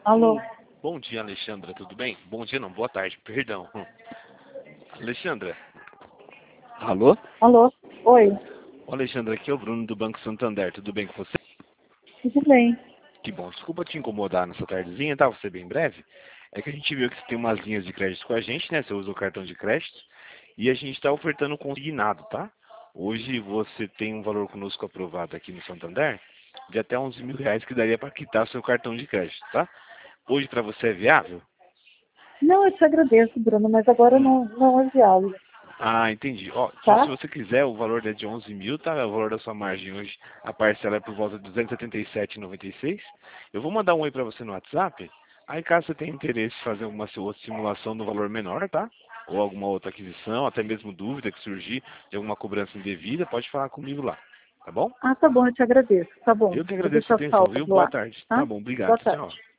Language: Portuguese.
Alô? Bom dia, Alexandra, tudo bem? Bom dia não, boa tarde, perdão. Alexandra. Alô? Alô? Oi, Ô, Alexandra, aqui é o Bruno do Banco Santander, tudo bem com você? tudo bem? Que bom, desculpa te incomodar nessa tardezinha, tá? Vou ser bem breve. É que a gente viu que você tem umas linhas de crédito com a gente, né? Você usa o cartão de crédito. E a gente está ofertando consignado, tá? Hoje você tem um valor conosco aprovado aqui no Santander de até R$ 11.000 que daria para quitar seu cartão de crédito, tá? Hoje para você é viável? Não, eu te agradeço, Bruno, mas agora Hum. não é viável, Ah, entendi. Ó, se tá? você quiser, o valor é de 11 mil, tá? É o valor da sua margem hoje. A parcela é por volta de 277,96. Eu vou mandar um oi para você no WhatsApp. Aí, caso você tenha interesse em fazer alguma outra simulação no valor menor, tá? Ou alguma outra aquisição, até mesmo dúvida que surgir de alguma cobrança indevida, pode falar comigo lá, tá bom? Ah, tá bom, eu te agradeço, tá bom. Eu que Vou agradeço a deixar atenção, salvo viu? Boa lá, tarde. Tá tá? bom, Boa obrigado. tarde. Tchau.